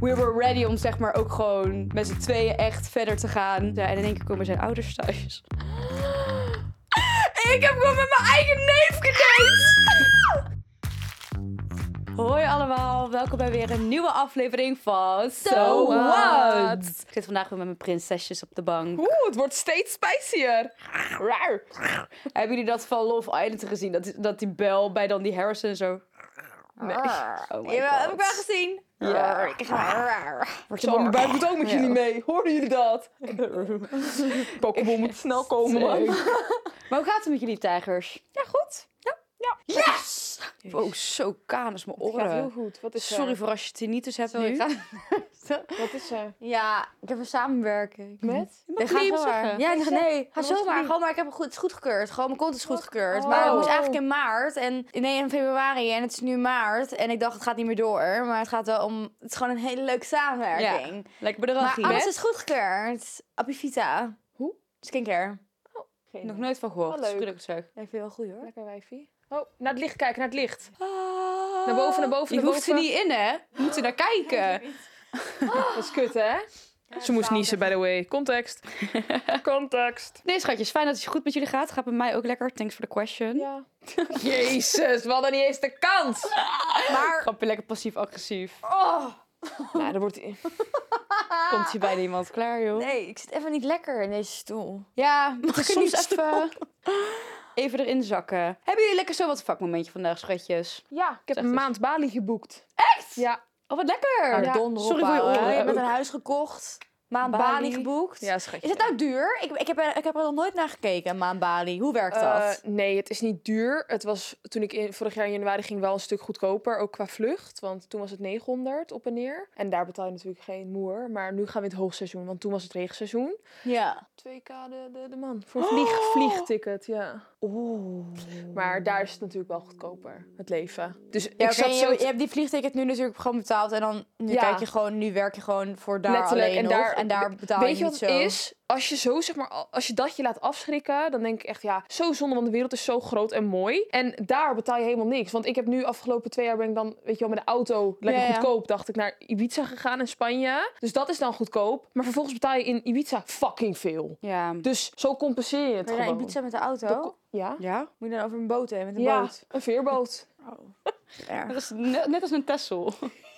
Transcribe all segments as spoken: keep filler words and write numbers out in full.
we were ready om zeg maar ook gewoon met z'n tweeën echt verder te gaan. Ja, en in één keer komen zijn ouders thuis. Ik heb gewoon met mijn eigen neef gedate. Hoi allemaal, welkom bij weer een nieuwe aflevering van So, So What? What? Ik zit vandaag weer met mijn prinsesjes op de bank. Oeh, het wordt steeds spicier. Hebben jullie dat van Love Island gezien? Dat, dat die bel bij dan die Harrison zo... Nee. Oh my Ja, god. heb ik wel gezien. Ja. Ik ga Zo, mijn buik doet ook met Ja. jullie mee. Hoorden jullie dat? Pokémon moet snel komen, man. Maar hoe gaat het met jullie tijgers? Ja, goed. Ja. ja. Yes! Wow, zo kanus mijn Het gaat heel oren. goed. Wat is Sorry er? voor als je tinnitus hebt Sorry, nu. ik ga... Wat is er? Ja, ik heb een samenwerking. Met? Je mag Nee, ga niet zomaar. zeggen. Ja, Nee, nee, zeg. nee. Ga Wat was zomaar. het? Gewoon, maar ik heb het goed, het is goedgekeurd. Gewoon, mijn kont is goedgekeurd. Oh. Maar het moest eigenlijk in maart. En nee, in februari. En het is nu maart. En ik dacht, het gaat niet meer door. Maar het gaat wel om... Het is gewoon een hele leuke samenwerking. Lekker bij de Maar raggie. alles hè? is goedgekeurd. Apivita. Hoe? Skincare. Geen Nog nooit van gehoord. Wel Dat is leuk. goed dat ik het zeg. Ja, ik vind het wel goed hoor. Lekker wijfie. Oh, naar het licht kijken, naar het licht. Ah. Naar boven, naar boven, Je naar hoeft er boven. niet in, hè? Je moet er naar kijken. Dat is kut, hè? Ze moest niezen, by the way. Context. Context. Nee, schatjes. Fijn dat het goed met jullie gaat. Gaat bij mij ook lekker. Thanks for the question. Ja. Jezus, we hadden niet eens de kans. Maar... Grapje, lekker passief-agressief. Oh. Nou, dan wordt... Komt hier bijna iemand klaar, joh? Nee, ik zit even niet lekker in deze stoel. Ja, mag ik is er soms soms even, even erin zakken? Hebben jullie lekker zo wat vakmomentje vandaag, schatjes? Ja, ik heb Zeg een eens. maand Bali geboekt. Echt? Ja. Oh, wat lekker. Nou, Ja, donder op, sorry voor je ouwe. oren Je hebt ook. een huis gekocht. Maand Bali. Bali, geboekt. Ja, schatje. Is het nou duur? Ik, ik, heb er, ik heb er nog nooit naar gekeken, een maand Bali. Hoe werkt Eh, dat? nee, het is niet duur. Het was toen ik in, vorig jaar in januari ging wel een stuk goedkoper, ook qua vlucht. Want toen was het negenhonderd op en neer. En daar betaal je natuurlijk geen moer. Maar nu gaan we in het hoogseizoen, want toen was het regenseizoen. Ja. twee k de, de, de man. Voor een vlieg, vliegticket, ja. Oeh. Maar daar is het natuurlijk wel goedkoper, het leven. Dus Ja, ik oké, zat je, zo... je te- hebt die vliegticket nu natuurlijk gewoon betaald. En dan nu, Ja. kijk je gewoon, nu werk je gewoon voor daar Letterlijk, alleen en nog. daar- en daar betaal Weet je je niet wat zo. het is? Als je zo, zeg maar, als je dat je laat afschrikken, dan denk ik echt, ja, zo zonde, want de wereld is zo groot en mooi. En daar betaal je helemaal niks. Want ik heb nu afgelopen twee jaar ben ik dan, weet je wel, met de auto lekker Ja, ja. goedkoop, dacht ik, naar Ibiza gegaan in Spanje. Dus dat is dan goedkoop. Maar vervolgens betaal je in Ibiza fucking veel. Ja. Dus zo compenseer je het Ben je naar gewoon. Ibiza met de auto? De ko- Ja? Ja? Moet je dan over een boot heen, met een Ja, boot? een veerboot. Erg. Dat is net, net als een Texel.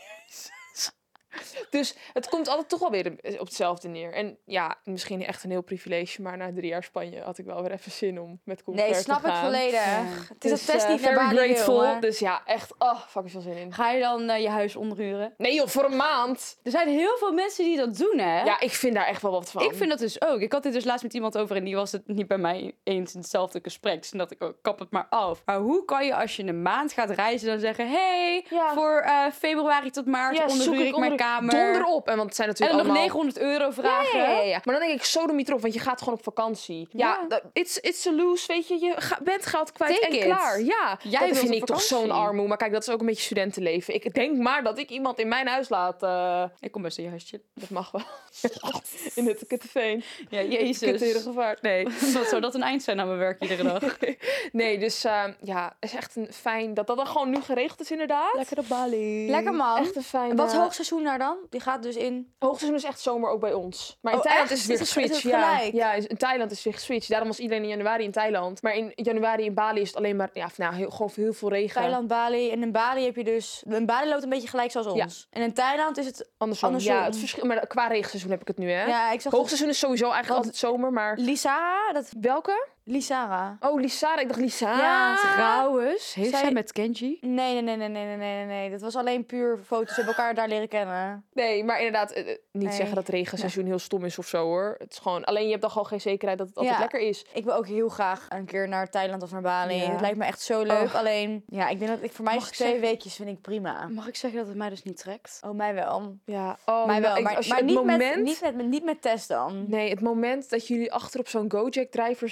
Dus het komt altijd toch wel weer op hetzelfde neer. En ja, misschien echt een heel privilege, maar na drie jaar Spanje had ik wel weer even zin om met Coolfair Nee, snap te ik gaan. volledig. Ja. Het is Dus, het test eh, niet naar very Bali grateful. wil, hè. Dus ja, echt, oh, fucking veel zin in. Ga je dan eh, je huis onderhuren? Nee joh, voor een maand. Er zijn heel veel mensen die dat doen, hè? Ja, ik vind daar echt wel wat van. Ik vind dat dus ook. Ik had dit dus laatst met iemand over en die was het niet bij mij eens in hetzelfde gesprek. Dus toen dacht ik, oh, kap het maar af. Maar hoe kan je als je een maand gaat reizen dan zeggen... hey, Ja. voor eh, februari tot maart ja, onderhuur zoek ik mijn onder- kamer. Donder op. En want het zijn En natuurlijk dan nog allemaal... negenhonderd euro vragen. Ja, ja, ja, ja. Maar dan denk ik, sodemiet erop, want je gaat gewoon op vakantie. Ja, Ja. dat- it's, it's a lose, weet je. Je ga- bent geld kwijt Take en it. klaar. Ja, Jij dat wilt vind op ik toch vakantie. zo'n armoe. Maar kijk, dat is ook een beetje studentenleven. Ik denk maar dat ik iemand in mijn huis laat. eh, Ik kom best in je huis chillen. Dat mag wel. In het Kutteveen. Ja, Kuttere jezus. gevaar. Nee. Wat zou dat een eind zijn aan mijn werk iedere dag? Nee, dus uh, ja, het is echt een fijn dat dat dan gewoon nu geregeld is inderdaad. Lekker op Bali. Lekker man. Echt een fijn. Wat is hoogseizoen daar dan? Die gaat dus in... Hoogseizoen is echt zomer ook bij ons. Maar in Oh, Thailand echt? is het weer Is het- is geswitcht. het Ja, gelijk? ja, is- in Thailand is het weer geswitcht. Daarom was iedereen in januari in Thailand. Maar in januari in Bali is het alleen maar, ja, nou, heel, gewoon heel veel regen. Thailand, Bali. En in Bali heb je dus... In Bali loopt een beetje gelijk zoals ons. En in Thailand is het... Andersom. Andersom. Ja, het verschil. Maar qua regenseizoen heb ik het nu, hè? Ja, ik zag... Hoogseizoen is sowieso eigenlijk Want- altijd zomer, maar... Lisara? Dat... Welke? Lisara. Oh, Lisara. Ik dacht Lisara. Ja, Trouwens, heeft Zij- zij met Kenji? Nee, nee, nee, nee, nee, nee, nee, nee. Dat was alleen puur foto's. We hebben elkaar daar leren kennen. Nee, maar inderdaad, eh, eh, niet Nee. zeggen dat het regenseizoen heel stom is of zo, hoor. Het is gewoon... Alleen je hebt dan gewoon geen zekerheid dat het altijd Ja. lekker is. Ik wil ook heel graag een keer naar Thailand of naar Bali. Ja. Het lijkt me echt zo leuk. Oh. Alleen, ja, ik denk dat ik voor mij Mag is ik twee zeggen- weekjes vind ik prima. Mag ik zeggen dat het mij dus niet trekt? Oh, mij wel. Ja. Oh, mij wel. nou, ik- Maar, als je maar het niet, moment... met, niet, met, niet met Tess dan. Nee, het moment dat jullie achter op zo'n Gojek-drijver zitten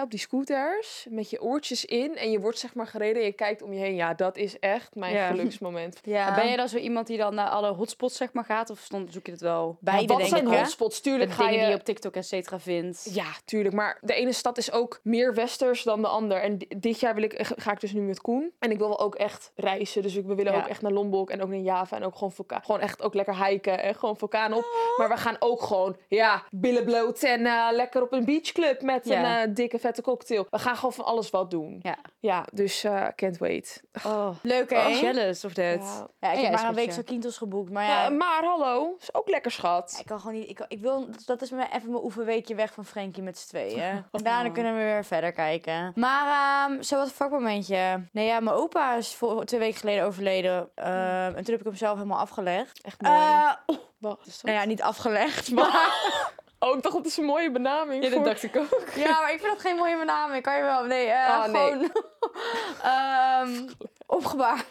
op die scooters met je oortjes in en je wordt zeg maar gereden en je kijkt om je heen. Ja, dat is echt mijn Ja. geluksmoment. Ja. Maar ben je dan zo iemand die dan naar alle hotspots zeg maar gaat? Of stond, zoek je het wel? Beide, Maar wat denk zijn ik, hè? hotspots? De Tuurlijk ga dingen je... die je op TikTok et cetera vindt. Ja, tuurlijk. Maar de ene stad is ook meer westers dan de ander. En di- dit jaar wil ik, ga ik dus nu met Koen. En ik wil wel ook echt reizen. Dus we willen Ja. ook echt naar Lombok en ook naar Java. En ook gewoon, vulka- gewoon echt ook lekker hiken en gewoon vulkanen op. Oh. Maar we gaan ook gewoon, ja, billen bloot en eh, lekker op een beachclub met Ja. een eh, dikke vette cocktail. We gaan gewoon van alles wat doen. Ja. Ja, dus eh, can't wait. Oh, Leuk, hè? oh, jealous of that. Ja. Ja, ik En heb jij, maar een week schatje? Zakynthos geboekt. Maar Ja, ja, maar hallo, is ook lekker schat. Ja, ik kan gewoon niet. Ik, ik wil, dat is me even mijn oefenweekje weg van Frankie met z'n tweeën. En daarna kunnen we weer verder kijken. Maar ehm zo wat een vakmomentje. Nee, ja, mijn opa is voor, twee weken geleden overleden. Ehm, en toen heb ik hem zelf helemaal afgelegd. Echt mooi. Eh, Wat is dat? nou ja, niet afgelegd, maar... Oh, ik dacht dat is een mooie benaming. Ja, dat voor... dacht ik ook. ja, maar ik vind dat geen mooie benaming. Kan je wel? Nee, eh Ah, nee. gewoon... ehm, opgebaard.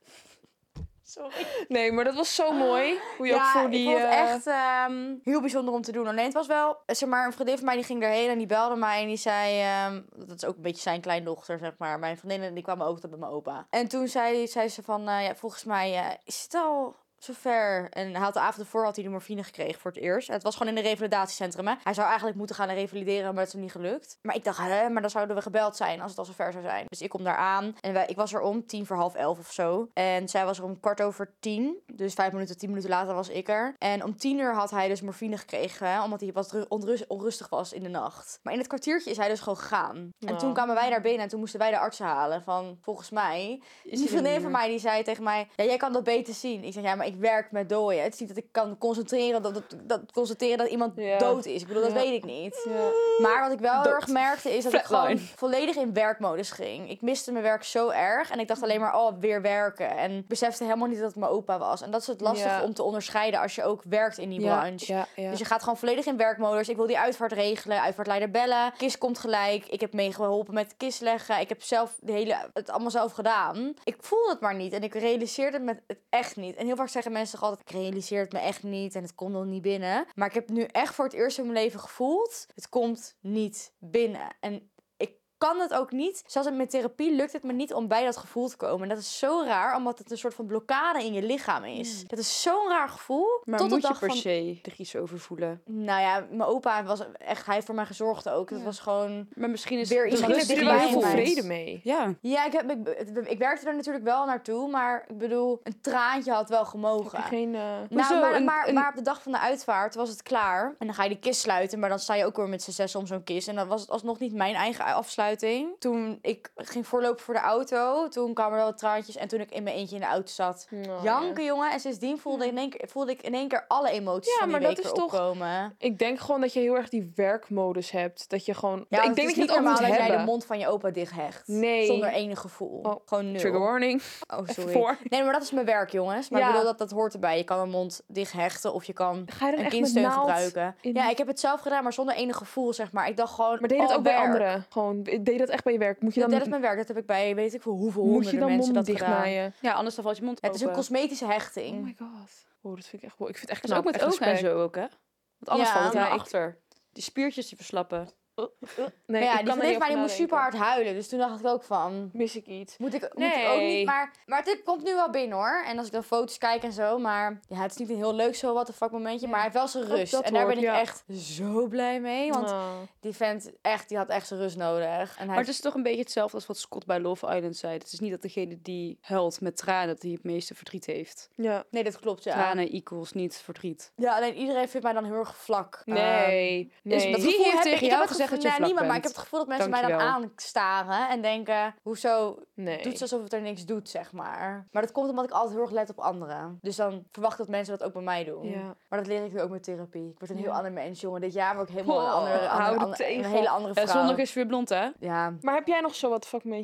Sorry. Nee, maar dat was zo mooi. Hoe je ook voor die... ik vond het eh, echt ehm, heel bijzonder om te doen. Alleen het was wel, zeg maar, een vriendin van mij die ging erheen en die belde mij en die zei, ehm, dat is ook een beetje zijn kleindochter, zeg maar. Mijn vriendinnen die kwamen ook altijd bij mijn opa. En toen zei, zei ze van, eh, ja, volgens mij eh, is het al zover. En hij had de avond ervoor had hij de morfine gekregen voor het eerst. En het was gewoon in een revalidatiecentrum, hè. Hij zou eigenlijk moeten gaan revalideren, maar het is hem niet gelukt. Maar ik dacht, hè, maar dan zouden we gebeld zijn als het al zover zou zijn. Dus ik kom daar aan en wij, ik was er om tien voor half elf of zo. En zij was er om kwart over tien. Dus vijf minuten, tien minuten later was ik er. En om tien uur had hij dus morfine gekregen, hè, omdat hij wat ru- onrust, onrustig was in de nacht. Maar in het kwartiertje is hij dus gewoon gegaan. En Nou. toen kwamen wij daar binnen en toen moesten wij de artsen halen. Van, volgens mij, Is die vriendin van mij die zei tegen mij, ja, jij kan dat beter zien. Ik zeg, ja, maar ik werk met dooien. Het is niet dat ik kan concentreren dat, dat, dat, constateren dat iemand Ja. dood is. Ik bedoel, dat Ja. weet ik niet. Ja. Maar wat ik wel heel Dood. erg merkte is dat ik Flatline. gewoon volledig in werkmodus ging. Ik miste mijn werk zo erg. En ik dacht alleen maar, oh, weer werken. En ik besefte helemaal niet dat het mijn opa was. En dat is het lastige Ja. om te onderscheiden als je ook werkt in die Ja, branche. ja, ja. Dus je gaat gewoon volledig in werkmodus. Ik wil die uitvaart regelen, uitvaartleider bellen. Kist komt gelijk. Ik heb meegeholpen met kist leggen. Ik heb zelf de hele, het allemaal zelf gedaan. Ik voelde het maar niet. En ik realiseerde het, het echt niet. En heel vaak zeggen mensen toch altijd, ik realiseer het me echt niet. En het komt nog niet binnen. Maar ik heb nu echt voor het eerst in mijn leven gevoeld, het komt niet binnen. En ik kan het ook niet. Zelfs met therapie lukt het me niet om bij dat gevoel te komen. En dat is zo raar, omdat het een soort van blokkade in je lichaam is. Dat is zo'n raar gevoel. Maar tot moet de je dag per van... se er iets over voelen? Nou ja, mijn opa was echt, hij heeft voor mij gezorgd ook. Het Ja. was gewoon... Maar misschien is Weer het iemand Misschien die heb je er dichtbij wel heel veel mij. vrede mee. Ja. Ja, ik, heb, ik, ik werkte er natuurlijk wel naartoe, maar ik bedoel, een traantje had wel gemogen. Heb je geen... eh, Nou, Hoezo? maar, Een- maar, een- maar op de dag van de uitvaart was het klaar. En dan ga je die kist sluiten, maar dan sta je ook weer met z'n zes om zo'n kist. En dan was het alsnog niet mijn eigen afsluiting. Toen ik ging voorlopen voor de auto, toen kwamen er wel wat traantjes. En toen ik in mijn eentje in de auto zat, nou, janken, ja. jongen. En sindsdien voelde, ik in één keer, voelde ik in één keer alle emoties Ja, van die maar dat week is weer toch- opkomen. Ik denk gewoon dat je heel erg die werkmodus hebt. Dat je gewoon... Ja, ik het denk is dat je niet het ook normaal moet dat jij hebben. de mond van je opa dicht hecht. Nee. Zonder enig gevoel. Oh, Gewoon nul. Trigger warning. Oh, Even sorry. voor. Nee, maar dat is mijn werk, jongens. Maar Ja. ik bedoel, dat, dat hoort erbij. Je kan een mond dicht hechten of je kan Ga je dan een echt met kindsteun naald gebruiken. in- Ja, ik heb het zelf gedaan, maar zonder enig gevoel, zeg maar. Ik dacht gewoon, Maar deed je dat oh, ook bij werk. anderen? Gewoon, deed je dat echt bij je werk? Moet je Ja, dan, dat is mijn werk. Dat heb ik bij, weet ik veel hoeveel moet je honderden dan mensen mond dat gedaan. dichtnaaien? Ja, anders dan valt je mond Het is een open. cosmetische hechting. Oh my god. Oh, dat vind ik echt... wow, Ik vind het echt Dat is ook knap. met echt ogen en respect. zo ook, hè? Want anders Ja, valt het naar ja, ik- achter. Die spiertjes die verslappen. Nee, Maar ik ja, kan die er vriendin niet van mij die over moest super nadenken. hard huilen. Dus toen dacht ik ook van, Mis ik iets? moet ik, moet ik ook Nee. niet. Maar, maar het komt nu wel binnen, hoor. En als ik dan foto's kijk en zo. Maar ja, het is niet een heel leuk zo what the fuck momentje. Ja. Maar hij heeft wel zijn Ook rust. dat En daar ben hoort, ik ja. echt zo blij mee. Want Oh. die vent echt, die had echt zijn rust nodig. En hij Maar het is toch een beetje hetzelfde als wat Scott bij Love Island zei. Het is niet dat degene die huilt met tranen, dat hij het meeste verdriet heeft. Ja. Nee, dat klopt, ja. Tranen equals niet verdriet. Ja, alleen iedereen vindt mij dan heel erg vlak. Nee. Ehm, nee. dus dat Wie gevoel heeft heb tegen ik, ik jou heb het gezegd gevoel, dat je nou, vlak niemand, maar bent? ik heb het gevoel dat mensen mij dan Dankjewel. aanstaren en denken, hoezo nee. doet ze alsof het er niks doet, zeg maar. Maar dat komt omdat ik altijd heel erg let op anderen. Dus dan verwacht ik dat mensen dat ook bij mij doen. Ja. Maar dat leer ik nu ook met therapie. Ik word een Ja. heel ander mens, jongen. Dit jaar word ik helemaal een Oh, andere, hou andere, de andere- een tegel. hele andere Ja, vrouw. zondag is weer blond, hè? Ja. Maar heb jij nog zo wat vakmomentje?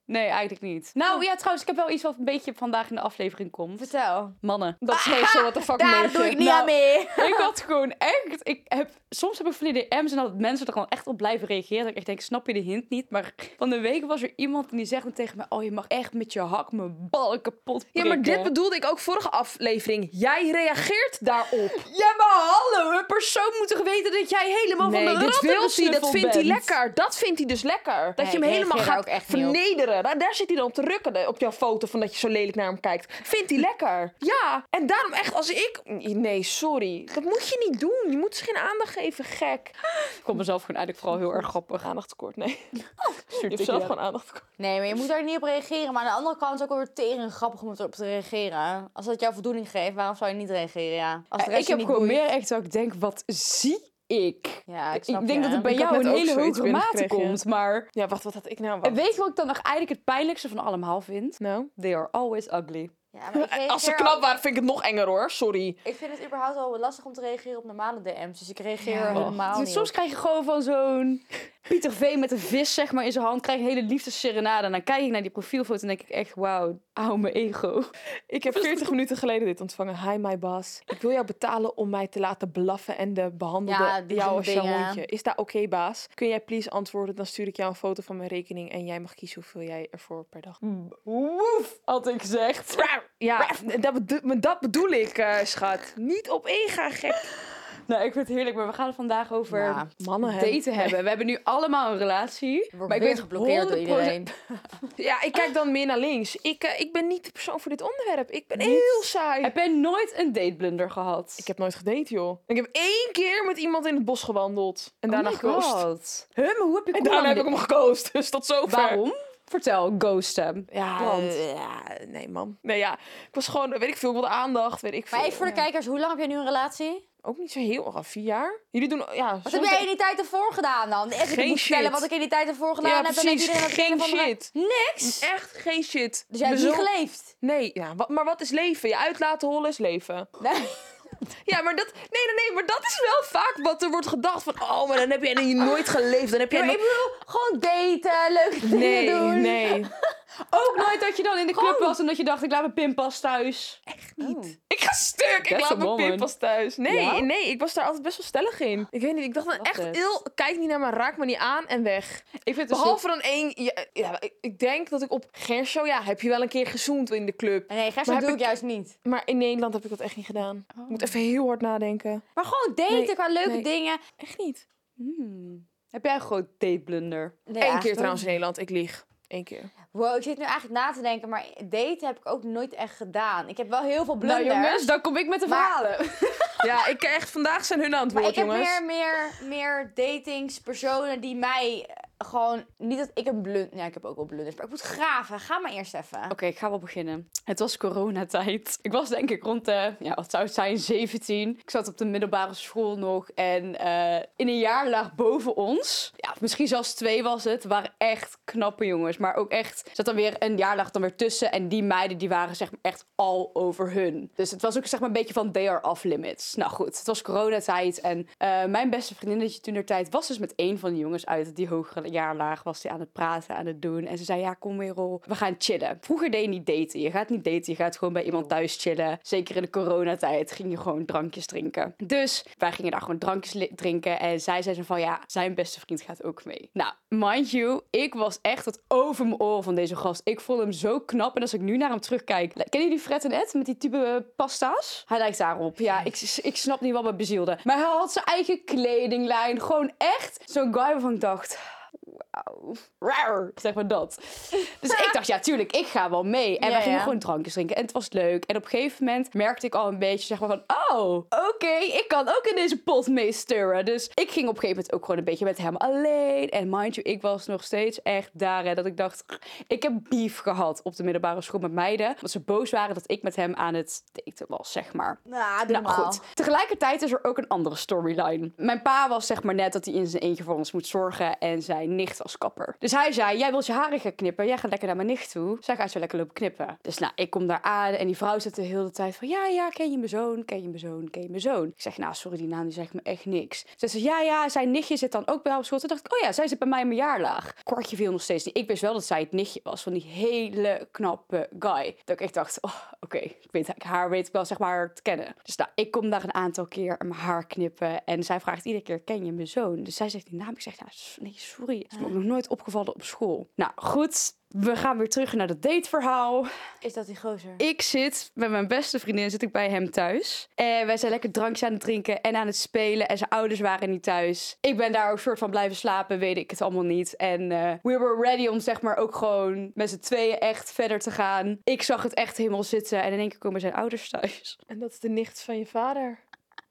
Nee, eigenlijk niet. Nou ja, trouwens, ik heb wel iets wat een beetje vandaag in de aflevering komt. Vertel. Mannen. Dat is meestal wat de fuck Daar negen. doe ik niet Nou, aan mee. Ik had gewoon echt... Ik heb, soms heb ik van die D M's en dat mensen er gewoon echt op blijven reageren. Dat ik echt denk, snap je de hint niet? Maar van de week was er iemand en die zegt dan tegen mij... Oh, je mag echt met je hak mijn ballen kapot Ja, maar dit prikken. bedoelde ik ook vorige aflevering. Jij reageert daarop. Ja, maar hallo, een persoon moet toch weten dat jij helemaal Nee, van de dit ratten wil hij. Dat besnuffeld vindt hij bent? lekker. Dat vindt hij dus lekker. Dat Nee, je hem ik helemaal reageer daar gaat ook echt niet op. vernederen. Daar, daar zit hij dan op te rukken op jouw foto van dat je zo lelijk naar hem kijkt. Vindt hij lekker. Ja. En daarom echt als ik... Nee, sorry. Dat moet je niet doen. Je moet ze geen aandacht geven, gek. Ik vond mezelf gewoon eigenlijk vooral heel erg grappig. Aandachttekort, nee. Je Stuurt hebt ik zelf je. gewoon aandachttekort. Nee, maar je moet daar niet op reageren. Maar aan de andere kant is het ook wel weer tering grappig om erop te reageren. Als dat jou voldoening geeft, waarom zou je niet reageren? Ja. Als de Ik rest je heb niet gewoon boeit. meer echt dat ik denk, wat zie ik? Ja, ik Ik snap denk je. dat het bij Ik had jou net een ook hele zoiets hoge mate binnengekregen. komt, maar... Ja, wacht, wat had ik nou? En Wacht. weet je wat ik dan nog eigenlijk het pijnlijkste van allemaal vind? Nou? They are always ugly. Ja, maar ik reageer Als ze ook- knap waren, vind ik het nog enger hoor. Sorry. Ik vind het überhaupt wel lastig om te reageren op normale D M's. Dus ik reageer Ja. helemaal Dus niet soms op. krijg je gewoon van zo'n Pieter V met een vis zeg maar in zijn hand. Krijg je een hele liefdesserenade. En dan kijk ik naar die profielfoto en denk ik echt, wauw, hou mijn ego. Ik heb veertig minuten geleden dit ontvangen. Hi, my boss. Ik wil jou betalen om mij te laten blaffen en de behandelde Ja, die jou als jouw dingen. hondje. Is dat oké, baas? Kun jij please antwoorden? Dan stuur ik jou een foto van mijn rekening en jij mag kiezen hoeveel jij ervoor per dag. Woef, had ik gezegd. Ja, dat, bedo- maar dat bedoel ik, eh, schat. Niet op één gaan, gek. Nou, ik vind het heerlijk, maar we gaan het vandaag over Ja, Mannen daten hebben. We hebben nu allemaal een relatie. ik word maar ik weer weet geblokkeerd door honderd procent iedereen. Ja, ik kijk dan meer naar links. Ik, eh, ik ben niet de persoon voor dit onderwerp. Ik ben heel saai. Heb jij nooit een dateblunder gehad? Ik heb nooit gedate, joh. Ik heb één keer met iemand in het bos gewandeld. En daarna oh my geghost. God. Huh, maar hoe heb je En kom daarna aan heb ik dit- hem geghost. Dus tot zover. Waarom? Vertel, ghost hem. Ja, Want? eh, ja, nee man. Nee ja, ik was gewoon, weet ik veel, ik wilde aandacht, weet ik veel. Maar even voor de Ja. kijkers, hoe lang heb jij nu een relatie? Ook niet zo heel, al vier jaar. Jullie doen, ja. Wat soms heb jij denk- in die tijd ervoor gedaan dan? Even Geen moet vertellen shit. wat ik in die tijd ervoor gedaan Ja, heb. Dan heeft precies. iedereen dat Geen een of andere- shit. Niks? Echt geen shit. Dus jij hebt Ik niet ben zo- geleefd? Nee, ja, wat, maar wat is leven? Je uit laten hollen is leven. Nee. Ja, maar dat, nee, nee, nee, maar dat is wel vaak wat er wordt gedacht van, oh, maar dan heb jij nooit geleefd. Dan heb jij Ja, maar ik nooit... bedoel, gewoon daten, leuke dingen Nee, doen. nee. Ook nooit dat je dan in de club Gewoon. was en dat je dacht, ik laat mijn pinpas thuis. Echt niet. Oh. Ik ga stuk. Ik That's a laat mijn woman. pinpas thuis. Nee, Ja? nee, ik was daar altijd best wel stellig in. Ik weet niet, ik dacht dan Love echt it. heel, kijk niet naar me, raak me niet aan en weg. Ik vind het dus Behalve dan één, ja, ja, ik, ik denk dat ik op Gershow, ja, heb je wel een keer gezoend in de club. Nee, Gerso Maar doe heb ik ik- juist niet. Maar in Nederland heb ik dat echt niet gedaan. Oh. Ik moet even heel hard nadenken. Maar gewoon daten Nee, qua leuke nee. dingen. Echt niet. Hmm. Heb jij een groot dateblunder? Ja. Eén keer trouwens in Nederland, ik lieg. Eén keer. Wow, ik zit nu eigenlijk na te denken, maar daten heb ik ook nooit echt gedaan. Ik heb wel heel veel blunders. Nou jongens, dan kom ik met de Maar- verhalen. Ja, ik echt, vandaag zijn hun maar antwoord, ik heb jongens. meer, meer, meer datings, personen die mij eh, gewoon... Niet dat ik een blund... Ja, ik heb ook wel blunders, maar ik moet graven. Ga maar eerst even. Oké, ik ga wel beginnen. Het was coronatijd. Ik was denk ik rond de, ja, wat zou het zijn, zeventien. Ik zat op de middelbare school nog. En eh, in een jaarlaag boven ons, ja, misschien zelfs twee was het, waren echt knappe jongens. Maar ook echt, er zat dan weer een jaarlaag dan weer tussen. En die meiden, die waren zeg maar echt al over hun. Dus het was ook zeg maar een beetje van they are off limits. Nou goed, het was coronatijd. En eh, mijn beste vriendinnetje toen der tijd was dus met een van die jongens uit die hogere jaarlaag. Was die aan het praten, aan het doen. En ze zei, ja, kom weer op. We gaan chillen. Vroeger deed je niet daten. Je gaat niet daten. Je gaat gewoon bij iemand thuis chillen. Zeker in de coronatijd ging je gewoon drankjes drinken. Dus wij gingen daar gewoon drankjes li- drinken. En zij zei zo van, ja, zijn beste vriend gaat ook mee. Nou, mind you, ik was echt tot over mijn oren van deze gast. Ik vond hem zo knap. En als ik nu naar hem terugkijk... Kennen jullie Fred en Ed met die type pasta's? Hij lijkt daarop. Ja, ik, ik snap niet wat me bezielde. Maar hij had zijn eigen kledinglijn. Gewoon echt zo'n guy waarvan ik dacht... Wauw. Rar, zeg maar dat. Dus ik dacht, ja, tuurlijk, ik ga wel mee. En Ja, wij gingen ja. gewoon drankjes drinken. En het was leuk. En op een gegeven moment merkte ik al een beetje, zeg maar van... Oh, oké, ik kan ook in deze pot meestirren. Dus ik ging op een gegeven moment ook gewoon een beetje met hem alleen. En mind you, ik was nog steeds echt daar. Hè, dat ik dacht, ik heb beef gehad op de middelbare school met meiden. Want ze boos waren dat ik met hem aan het daten was, zeg maar. Nou, doe Nou maar. goed. Tegelijkertijd is er ook een andere storyline. Mijn pa was zeg maar net dat hij in zijn eentje voor ons moet zorgen. En zijn nicht was kapper. Dus hij zei, jij wilt je haren gaan knippen. Jij gaat lekker naar mijn nicht toe. Zij gaat zo lekker lopen knippen. Dus nou, ik kom daar aan. En die vrouw zit de hele tijd van, ja, ja, ken je mijn zoon? Ken je mijn zoon? Ken je mijn zoon. Ik zeg, nou, sorry, die naam die zegt me echt niks. Ze zei, ja, ja, zijn nichtje zit dan ook bij haar op school. Toen dacht ik, oh ja, zij zit bij mij in mijn jaarlaag. Kwartje viel nog steeds niet. Ik wist wel dat zij het nichtje was van die hele knappe guy. Dat ik echt dacht, oh, oké, okay, ik weet haar weet ik wel, zeg maar, te kennen. Dus nou, ik kom daar een aantal keer mijn haar knippen. En zij vraagt iedere keer, ken je mijn zoon? Dus zij zegt die naam. Ik zeg, nou, nee, sorry. Het is me ook nog nooit opgevallen op school. Nou, goed. We gaan weer terug naar het dateverhaal. Is dat die gozer? Ik zit met mijn beste vriendin zit ik bij hem thuis. En wij zijn lekker drankjes aan het drinken en aan het spelen. En zijn ouders waren niet thuis. Ik ben daar ook soort van blijven slapen, weet ik het allemaal niet. En uh, we were ready om zeg maar ook gewoon met z'n tweeën echt verder te gaan. Ik zag het echt helemaal zitten. En in één keer komen zijn ouders thuis. En dat is de nicht van je vader.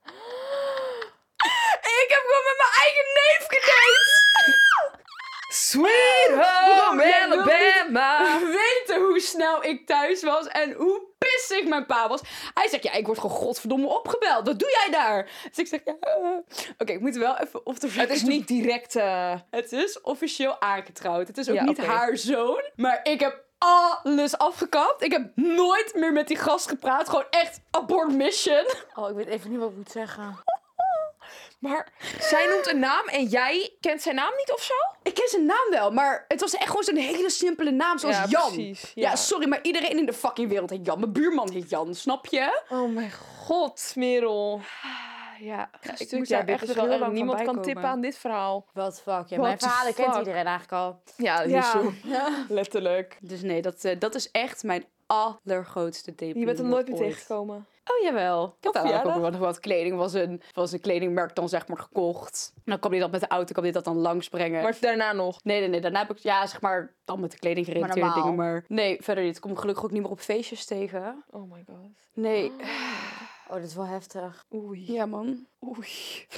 Ik heb gewoon met mijn eigen neef gedate. Sweet home Alabama. Weten hoe snel ik thuis was en hoe pissig mijn pa was. Hij zegt, ja, ik word gewoon godverdomme opgebeld. Wat doe jij daar? Dus ik zeg, ja, uh... oké, okay, ik moet wel even op de... Het is niet direct... Uh... Het is officieel aangetrouwd. Het is ook ja, niet okay. haar zoon. Maar ik heb alles afgekapt. Ik heb nooit meer met die gast gepraat. Gewoon echt abort mission. Oh, ik weet even niet wat ik moet zeggen. Maar zij noemt een naam en jij kent zijn naam niet of zo? Ik ken zijn naam wel, maar het was echt gewoon zo'n hele simpele naam, zoals ja, Jan. Precies, ja. ja, sorry, maar iedereen in de fucking wereld heet Jan. Mijn buurman heet Jan, snap je? Oh mijn god, Merel. Ja, ja ik stuk, moet ja, daar dit echt is heel wel lang niemand van kan bijkomen. tippen aan dit verhaal. What the fuck? Ja, What mijn the verhalen kent fuck? iedereen eigenlijk al. Ja, dat Ja. is zo. Ja. Letterlijk. Dus nee, dat, uh, dat is echt mijn allergrootste date. Je bent hem nooit meer ooit. tegengekomen. Oh, jawel. Ik had Op daar ook verjaardag? nog wat kleding. Was een, was een kledingmerk dan zeg maar gekocht. En dan kwam hij dat met de auto, kwam hij dat dan langsbrengen. Maar daarna nog? Nee, nee, nee. Daarna heb ik, ja, zeg maar, dan met de kleding gerelateerde Maar normaal. dingen. Maar nee, verder niet. Ik kom gelukkig ook niet meer op feestjes tegen. Oh my god. Nee. Oh, dit is wel heftig. Oei. Ja, man. Oei.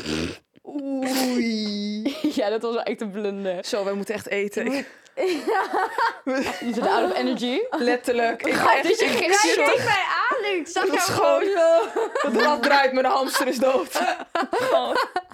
Oei. Ja, dat was wel echt een blunder. Zo, wij moeten echt eten. Ik- Je zit out of energy. Letterlijk. Ik Gaat ga dit echt... je ik- geen ik- shit? Kijk mij aan, Luc. Zag Dat is jou gewoon... Het rad draait, maar de hamster is dood. Gewoon.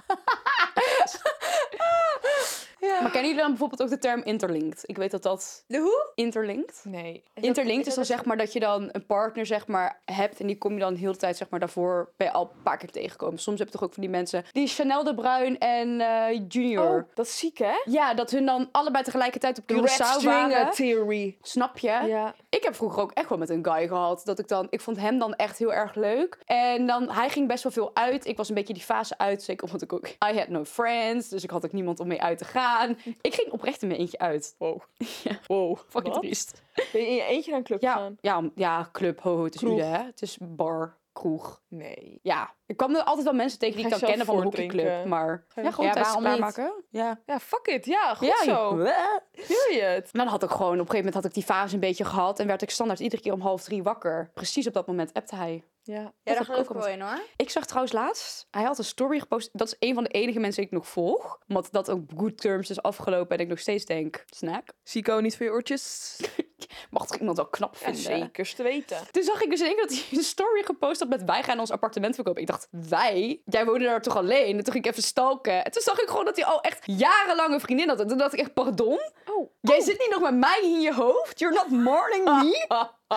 Ja. Maar kennen jullie dan bijvoorbeeld ook de term interlinked? Ik weet dat dat... De hoe? Interlinked? Nee. Interlinked is dan dat- zeg maar dat je dan een partner zeg maar hebt en die kom je dan de hele tijd zeg maar daarvoor bij al een paar keer tegenkomen. Soms heb je toch ook van die mensen die Chanel de Bruin en uh, Junior. Oh, dat is ziek, hè? Ja, dat hun dan allebei tegelijkertijd op De red Curaçao string waren. theory. Snap je? Ja. Ik heb vroeger ook echt wel met een guy gehad. Dat ik dan, ik vond hem dan echt heel erg leuk. En dan, hij ging best wel veel uit. Ik was een beetje die fase uit. Zeker omdat ik ook, I had no friends. Dus ik had ook niemand om mee uit te gaan. Ik ging oprecht in mijn eentje uit. Wow. Ja. Wow. Fucking Wat? triest. Ben je in je eentje naar een club Ja, gegaan? ja, ja, club, ho, ho, het is Kroeg. Ude, hè. Het is bar, kroeg. Nee. Ja, ik kwam er altijd wel mensen tegen die Ga ik je dan zelf kennen van de hockeyclub. voordrinken? Maar Ga je- ja, gewoon Ja, thuis waarom niet? klaarmaken. Ja. Ja, fuck it. Ja, goed Ja, zo. ja. Period. Dan had ik gewoon, op een gegeven moment had ik die fase een beetje gehad. En werd ik standaard iedere keer om half drie wakker. Precies op dat moment appte hij. Ja. Ja, Dat daar heb ik geloof ik ook wel in, hoor. Ik zag trouwens laatst, hij had een story gepost. Dat is een van de enige mensen die ik nog volg. Omdat dat ook good terms is afgelopen. En ik nog steeds denk, snack. Zico, niet voor je oortjes? Mag toch iemand wel knap Ja, vinden? zeker te weten. Toen zag ik dus in één keer dat hij een story gepost had met wij gaan ons appartement verkopen. Ik dacht, wij? Jij woonde daar toch alleen? En toen ging ik even stalken. En toen zag ik gewoon dat hij al echt jarenlang een vriendin had. En toen dacht ik echt, pardon? Oh. Jij zit niet nog met mij in je hoofd? You're not mourning me?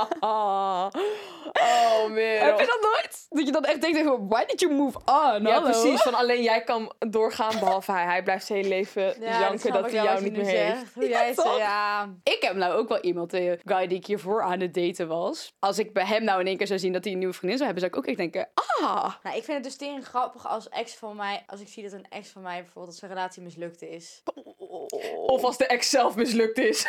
Oh, Merel. Heb je dat nooit? Dat je dan echt denkt, why did you move on? Ja, Hallo? precies. Van alleen jij kan doorgaan, behalve hij. Hij blijft zijn hele leven janken dat hij jou niet meer heeft. Hoe jij Ja, het toch? ja. Ik heb nou ook wel iemand, de guy die ik hiervoor aan het daten was. Als ik bij hem nou in één keer zou zien dat hij een nieuwe vriendin zou hebben, zou ik ook echt denken, ah. Nou, ik vind het dus tering grappig als ex van mij, als ik zie dat een ex van mij bijvoorbeeld dat zijn relatie mislukt is. Of als de ex zelf mislukt is.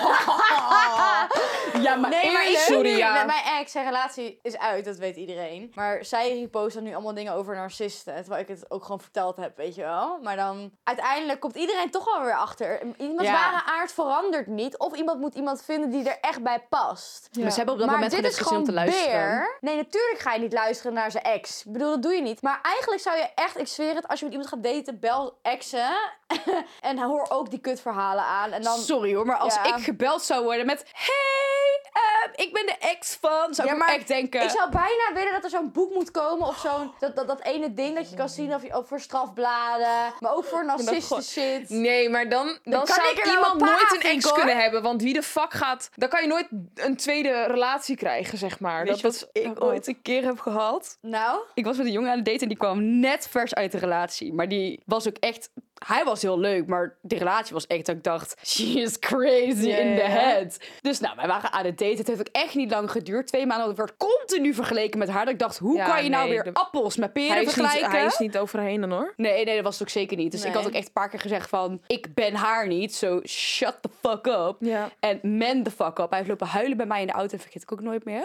Ja, maar Nee, maar ik eerlijk- zie Sorry, nu, ja. met mijn ex, zijn relatie is uit, dat weet iedereen. Maar zij repost dan nu allemaal dingen over narcisten, terwijl ik het ook gewoon verteld heb, weet je wel. Maar dan, uiteindelijk komt iedereen toch wel weer achter. Iemands Ja. ware aard verandert niet, of iemand moet iemand vinden die er echt bij past. Maar ze hebben op dat Maar moment dit is gewoon gewoon te luisteren. beer. Nee, natuurlijk ga je niet luisteren naar zijn ex. Ik bedoel, dat doe je niet. Maar eigenlijk zou je echt, ik zweer het, als je met iemand gaat daten, bel exen. en hoor ook die kutverhalen aan. En dan... Sorry hoor, maar als Ja. ik gebeld zou worden met... Hey, uh, ik ben de ex van... Zou Ja, ik ook maar echt denken... Ik zou bijna willen dat er zo'n boek moet komen of zo'n... Dat, dat, dat ene ding dat je kan zien of je, of voor strafbladen, maar ook voor narcisten shit. Nee, maar dan, dan, kan zou ik er nou iemand een paar nooit een vinden, ex hoor. kunnen hebben. Want wie de fuck gaat... Dan kan je nooit een tweede relatie krijgen, zeg maar. Weet Dat, je dat wat is ik ooit een keer heb gehad? Nou? Ik was met een jongen aan het daten en die kwam net vers uit de relatie. Maar die was ook echt... Hij was heel leuk, maar de relatie was echt dat ik dacht... She is crazy Ja, in the ja. head. Dus nou, wij waren aan het daten. Het heeft ook echt niet lang geduurd. Twee maanden. Het werd continu vergeleken met haar. Dat ik dacht, hoe Ja, kan je nou nee, weer de- appels met peren hij, is niet, vergelijken? hij is niet overheen dan, hoor. Nee, nee, dat was het ook zeker niet. Dus ik Nee. had ook echt een paar keer gezegd van... Ik ben haar niet, so shut the fuck up. Ja. En man the fuck up. Hij heeft lopen huilen bij mij in de auto. Dat vergeet ik ook nooit meer.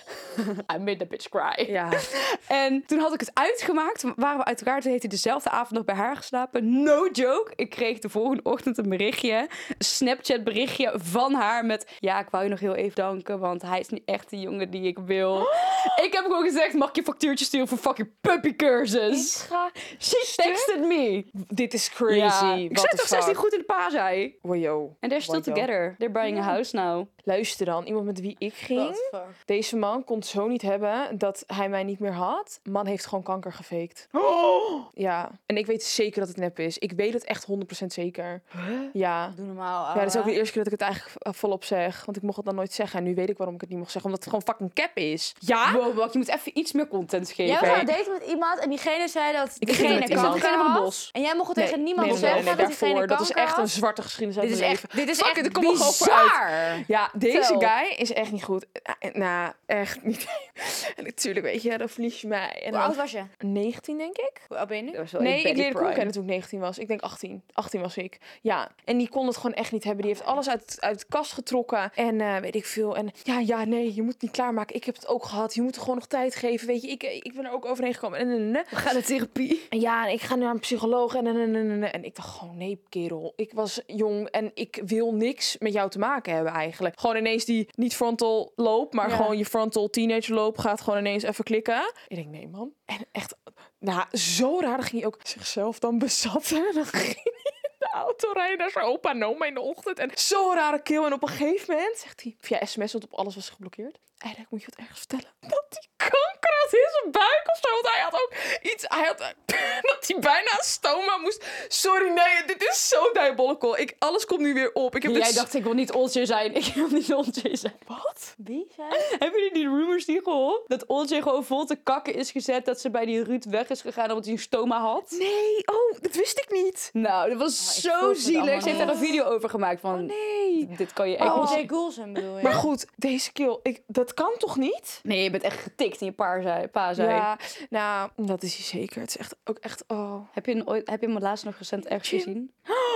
I made the bitch cry. Ja. En toen had ik het uitgemaakt. Toen waren we uit elkaar. Toen heeft hij dezelfde avond nog bij haar geslapen. No joke. Ik kreeg de volgende ochtend een berichtje. Een Snapchat berichtje van haar met... Ja, ik wou je nog heel even danken. Want hij is niet echt de jongen die ik wil. Ik heb gewoon gezegd... Mag ik je factuurtje sturen voor fucking puppycursus? She texted me. Dit is crazy. Ja. Ik What zei the toch zelfs fuck? niet goed in de pa zei. Wajo. And they're still Wajo. together. They're buying a house now. Luister dan, iemand met wie ik ging. What the fuck? Deze man kon het zo niet hebben dat hij mij niet meer had. Man heeft gewoon kanker gefaked. Ja, en ik weet zeker dat het nep is. Ik weet het echt honderd procent zeker. Ja. Doe normaal, Ja, dat is ook de ouwe. eerste keer dat ik het eigenlijk eh, volop zeg. Want ik mocht het dan nooit zeggen. En nu weet ik waarom ik het niet mocht zeggen. Omdat het gewoon fucking cap is. Ja? Wow, wacht, je moet even iets meer content geven. Jij was aan het daten met iemand en diegene zei dat Ik ging diegene met iemand. kanker Diegene van het had. bos. En jij mocht het Nee, tegen niemand nee, nee, zeggen nee, nee, dat diegene daarvoor. kanker Dat is echt had. een zwarte geschiedenis uit Dit is mijn echt, leven. dit is Fuck echt it, ik kom er gewoon voor uit. bizar. Ja, deze Tel. guy is echt niet goed. Eh, Nou, echt niet. En natuurlijk, weet je, dan verlies je mij. En Hoe dan oud was je? negentien, denk ik. Hoe oud ben je nu? Dat was wel Nee, echt ik Betty leerde Koen Prime. kennen toen ik negentien was. Ik denk achttien. achttien was ik. Ja, en die kon het gewoon echt niet hebben. Die heeft alles uit, uit de kast getrokken. En eh, weet ik veel. En ja, ja, nee, je moet het niet klaarmaken. Ik heb het ook gehad. Je moet er gewoon nog tijd geven. Weet je, ik, ik ben er ook overheen gekomen. En, en, en, en. We gaan naar therapie. En ja, en ik ga naar een psycholoog. En, en, en, en, en. En ik dacht gewoon, nee, kerel. Ik was jong en ik wil niks met jou te maken hebben eigenlijk. Gewoon ineens die niet frontal loop, maar Ja. gewoon je frontal teenager loop gaat gewoon ineens even klikken. Ik denk, nee man. En echt, nou, zo raar. Dan ging hij ook zichzelf dan bezatten. Dan ging hij in de auto rijden naar zijn opa en oma in de ochtend. En zo'n rare keel. En op een gegeven moment zegt hij via sms, want op alles was geblokkeerd. Eigenlijk moet je wat ergens vertellen. Dat hij kanker had in zijn buik of zo. Want hij had ook iets... Hij had, dat hij bijna een stoma moest... Sorry, nee, dit is zo diabolical. Ik, alles komt nu weer op. Ik heb Jij dit... dacht, ik wil niet Olsje zijn. Ik wil niet Olsje zijn. Wat? Wie zei? Hebben jullie die rumors niet gehoord? Dat Olsje gewoon vol te kakken is gezet. Dat ze bij die Ruud weg is gegaan omdat hij een stoma had. Nee, oh, dat wist ik niet. Nou, dat was Oh, ik zo volg het zielig. allemaal Ze heeft daar een niet. video over gemaakt van... Nee. Dit kan je echt Oh, niet... Jay Goulson bedoel je? Maar goed, deze keel, ik, dat kan toch niet? Nee, je bent echt getikt in je pa zei. Pa zei. Ja, nou, dat is hij zeker. Het is echt ook echt, oh. Heb je hem ooit, heb je hem laatst nog recent ergens gezien?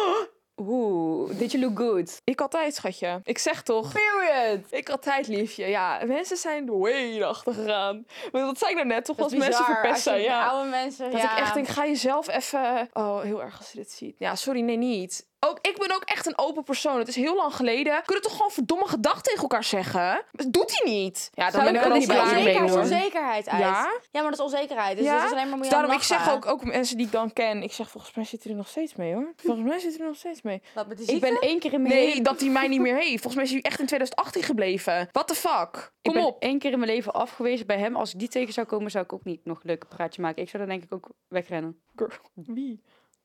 Oeh, did you look good? Ik altijd, schatje. Ik zeg toch. Period. Ik altijd, liefje. Ja, mensen zijn way erachter gegaan. Want dat zei ik nou net, toch? Dat Als is mensen bizar. verpest Als je zijn, met ja. oude mensen, Dat ja. ik echt denk, ga jezelf even... Oh, heel erg als je dit ziet. Ja, sorry, nee, niet. Ook, ik ben ook echt een open persoon. Het is heel lang geleden. Kunnen toch gewoon verdomme gedachten tegen elkaar zeggen? Dat doet hij niet. Ja, dan Zou ben ik je- er ook dat niet is blij mee, onzekerheid, hoor. onzekerheid uit. Ja? Ja, maar dat is onzekerheid. Dus Ja? dat is alleen maar moet Dus je daarom, aan ik zeg lachen. ook, ook mensen die ik dan ken. Ik zeg, volgens mij zit hij er nog steeds mee, hoor. Volgens mij zit hij er nog steeds mee. Wat met die Ik ziekte? ben één keer in mijn Nee, hele... dat hij mij niet meer heeft. Volgens mij is hij echt in twintig achttien gebleven. What the fuck? Ik Kom ben op. één keer in mijn leven afgewezen bij hem. Als ik die tegen zou komen, zou ik ook niet nog een leuke praatje maken. Ik zou dan denk ik ook wegrennen. Wie?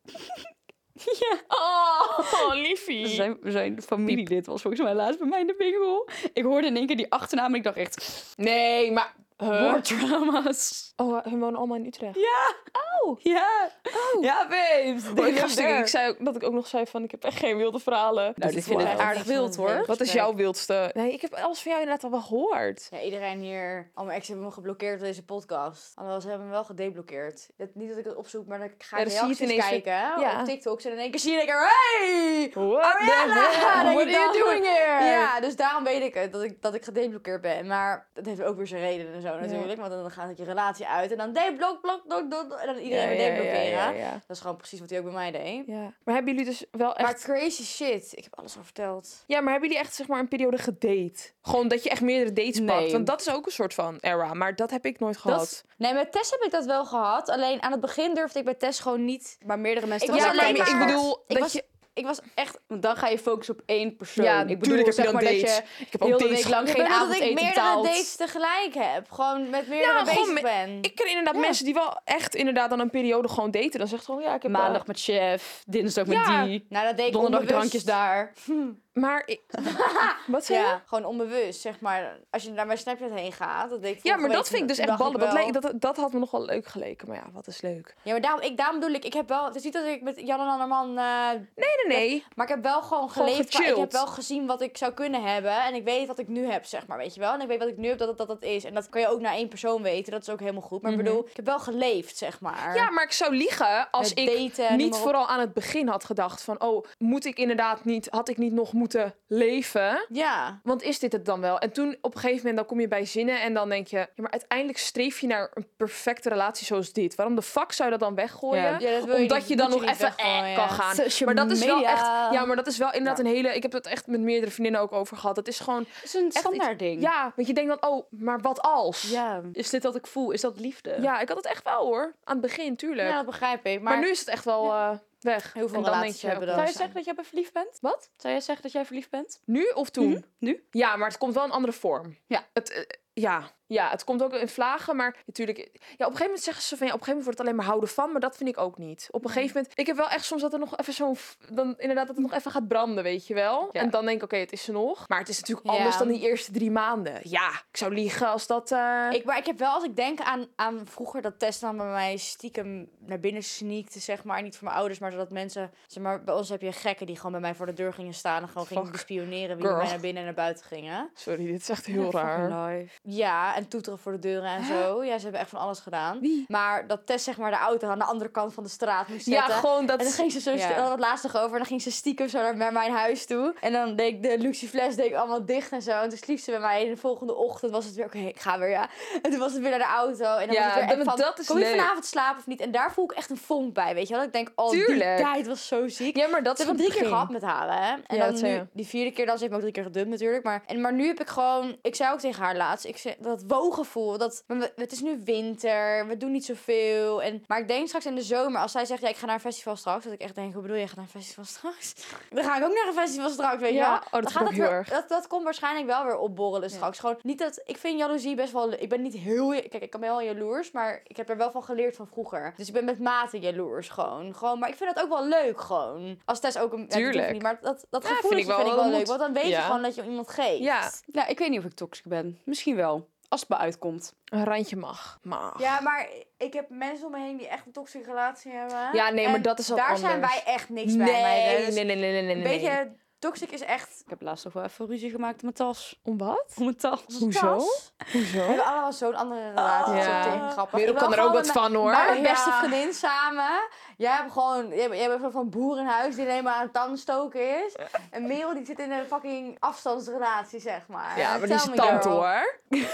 Ja. Oh, liefie. We zijn, we zijn familielid. Was volgens mij laatst bij mij in de winkel. Ik hoorde in één keer die achternaam en ik dacht echt... Nee, maar... Huh? Woordtrauma's. Oh, hun wonen allemaal in Utrecht. Ja. Oh. Ja. Ja, babes. Oh, They ik, ga live stuk, there. ik zei ook, dat ik ook nog zei van, ik heb echt geen wilde verhalen. Nou, dit vind ik wild. aardig wild, hoor. Wat is jouw wildste? Nee, ik heb alles van jou inderdaad al wel gehoord. Ja, iedereen hier... Al mijn ex hebben me geblokkeerd door deze podcast. Alhoewel, ze hebben me wel gedeblokkeerd. Dat, niet dat ik het opzoek, maar dat ik ga Ja, dan zie je reacties het ineens- kijken hè, ja. op TikTok. En in één keer zie je en denk ik, hey! What Ariana! What Denk are ik you dan. doing here? Ja, dus daarom weet ik het, dat ik, dat ik gedeblokkeerd ben. Maar dat heeft ook weer zijn redenen en zo natuurlijk. Want dan gaat het je relatie uit en dan deblok, blok, blok, blok, en dan iedereen weer deblokkeren. Ja, ja, ja. Dat is gewoon precies wat hij ook bij mij deed. Ja. Maar hebben jullie dus wel Maar echt... crazy shit. Ik heb alles al verteld. Ja, maar hebben jullie echt zeg maar een periode gedate? Gewoon dat je echt meerdere dates Nee. pakt? Want dat is ook een soort van era. Maar dat heb ik nooit gehad. Dat- Nee, met Tess heb ik dat wel gehad. Alleen aan het begin durfde ik bij Tess gewoon niet. Maar meerdere mensen Ik was ja, tegelijk maar alleen ik, maar- ik bedoel Ik dat was- je... ik was echt... Want dan ga je focussen op één persoon. Ja, ik bedoel, tuurlijk heb je zeg dan maar dates. dat je Ik heb ook heel de dates week lang Ik geen bedoel dat ik avondeten meerdere betaalt. dates tegelijk heb. Gewoon met meerdere Ja, bezig gewoon me- ben. Ik ken inderdaad Ja. mensen die wel echt inderdaad dan een periode gewoon daten. Dan zegt gewoon, ja, ik heb... Maandag eh, met chef, dinsdag met Ja. die, Nou, dat deed ik donderdag onbewust. drankjes daar. maar ik... Wat zei je? Ja, gewoon onbewust, zeg maar. Als je naar mijn Snapchat heen gaat, dat deed ik Ja, vorige maar dat week, vind ik dus toen echt dacht ballen. Dat, wel- leek, dat, dat had me nog wel leuk geleken. Maar ja, wat is leuk. Ja, maar daarom, ik, daarom bedoel ik, ik heb wel... Het is niet dat ik met Jan en Anderman... eh, Nee, nee, nee. maar ik heb wel gewoon Gewoon geleefd. Maar ik gechilled. heb wel gezien wat ik zou kunnen hebben. En ik weet wat ik nu heb, zeg maar, weet je wel. En ik weet wat ik nu heb, dat het dat, dat is. En dat kan je ook naar één persoon weten. Dat is ook helemaal goed. Maar ik bedoel, ik heb wel geleefd, zeg maar. Ja, maar ik zou liegen als Met ik daten en noem niet maar op. vooral aan het begin had gedacht van... Oh, moet ik inderdaad niet... Had ik niet nog moeten leven? Ja. Want is dit het dan wel? En toen op een gegeven moment dan kom je bij zinnen en dan denk je... Ja, maar uiteindelijk streef je naar een perfecte relatie zoals dit. Waarom de fuck zou je dat dan weggooien? Ja. Ja, dat wil je Omdat niet- je dan moet nog je niet even eh, weggooien. kan gaan. Social Maar dat is wel media. echt... Ja, maar dat is wel inderdaad Ja. een hele... Ik heb het echt met meerdere vriendinnen ook over gehad. Het is gewoon... Dat is een Echt standaard iets- ding. Ja, want je denkt dan... Oh, maar wat als? Ja. Is dit wat ik voel? Is dat liefde? Ja, ik had het echt wel hoor. Aan het begin, tuurlijk. Ja, dat begrijp ik. maar, Maar, nu is het echt wel eh, weg. Heel veel En dan relaties denk je, hebben oké, dat. Zou je zeggen dat jij verliefd bent? Wat? Zou jij zeggen dat jij verliefd bent? Nu of toen? Mhm. Nu? Ja, maar het komt wel in een andere vorm. Ja. Het, eh, ja. ja, het komt ook in vlagen, maar natuurlijk... Ja, op een gegeven moment zeggen ze van... Ja, op een gegeven moment wordt het alleen maar houden van, maar dat vind ik ook niet. Op een gegeven moment... Ik heb wel echt soms dat er nog even zo'n... Dan inderdaad dat het nog even gaat branden, weet je wel. Ja. En dan denk ik, oké, het is er nog. Maar het is natuurlijk Ja. anders dan die eerste drie maanden. Ja, ik zou liegen als dat... eh, ik, maar ik heb wel, als ik denk aan, aan vroeger dat Tess dan bij mij stiekem naar binnen sneakte, zeg maar. Niet voor mijn ouders, maar zodat mensen... Zeg maar, bij ons heb je gekken die gewoon bij mij voor de deur gingen staan en gewoon gingen Fuck. bespioneren wie Girl. bij mij naar binnen en naar buiten gingen. Sorry, dit is echt heel raar. Life. Ja, en toeteren voor de deuren en zo. Ja, ze hebben echt van alles gedaan. Wie? Maar dat Tess zeg maar de auto aan de andere kant van de straat moest Ja, zetten. gewoon dat... En dan ging ze zo, Ja. st- dat laatst nog over, en dan ging ze stiekem zo naar, naar mijn huis toe. En dan deed ik de Luxifles deed ik allemaal dicht en zo. En toen sliep ze bij mij en de volgende ochtend was het weer, oké, ik ga weer, ja. En toen was het weer naar de auto. En dan Ja, was het weer dat- echt van, dat is kom je leuk. vanavond slapen of niet? En daar voel ik echt een vonk bij, weet je wel. Ik denk, oh, Tuurlijk. die tijd was zo ziek. Ja, maar dat Ik is heb van het drie keer begin. gehad met haar, hè. En Ja, dat dan zei nu, je. die vierde keer, dan ze heeft me ook drie keer gedumpt natuurlijk. Maar, en, maar nu heb ik gewoon, ik zei ook tegen haar laatst, ik zei, dat woongevoel, dat, maar we- het is nu winter, we doen niet zoveel. En, maar ik denk straks in de zomer, als zij zegt, ja, ik ga naar een festival straks, dat ik echt denk, hoe bedoel je, je gaat naar een festival straks? Dan ga ik ook naar een festival straks, weet je Ja, wel. oh, dat Dan vind gaat ik ook weer- heel erg. Dat, dat komt waarschijnlijk wel weer opborrelen straks. Gewoon niet dat, ik vind jaloezie best wel, ik ben niet heel, kijk, ik ben wel jaloers, maar ik heb er wel van geleerd van vroeger. Dus ik ben met mate jaloers gewoon. gewoon maar ik vind dat ook wel leuk gewoon. Als Tess ook een, ja, dat hoeft Tuurlijk. niet, maar dat, dat Ja, gevoel vind vind ik ik wel, wel, dat leuk. moet. Want dan weet je Ja. gewoon dat je iemand geeft. Ja. Nou, ik weet niet of ik toxisch ben. Misschien wel. Als het me uitkomt. Een randje mag. Mag. Ja, maar ik heb mensen om me heen die echt een toxische relatie hebben. Ja, nee, maar En dat is wat daar anders. zijn wij echt niks nee, bij. meiden. Dus nee, nee, nee, nee, nee, Een nee. beetje toxic is echt... Ik heb laatst nog wel even ruzie gemaakt om mijn tas. Om wat? Om mijn tas. Hoezo? Tas. Hoezo? We hebben allemaal zo'n andere relatie. Ja. Ja. Tegen grappig. Merel Ik kan wil er ook gewoon wat met van, hoor. Mijn Ja. beste vriendin samen. Jij hebt gewoon... Jij, jij bent van boer in huis die alleen maar aan het tandenstoken is. En Merel die zit in een fucking afstandsrelatie, zeg maar. Ja, maar die Tell is me, tante girl. hoor.